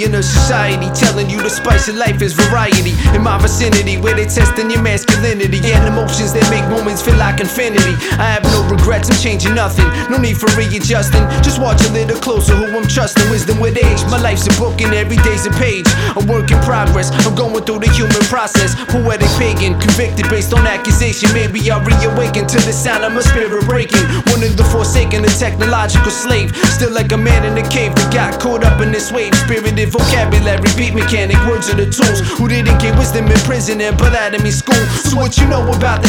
in a society telling you the spice of life is variety. In my vicinity, where they testing your masculinity and emotions that make moments feel like infinity. I have no regrets, I'm changing nothing. No need for readjusting. Just watch a little closer who I'm trusting. Wisdom with age. My life's a book and every day's a page. A work in progress. I'm going through the human process. Poetic pagan, convicted based on accusation. Maybe I'll reawaken to the sound of my spirit breaking. One of the forsaken, a technological slave. Still like a man in a cave that got caught up in this wave. Spirited vocabulary, beat mechanic, words are the tools. Who didn't get wisdom in prison and put out of me school. So what you know about the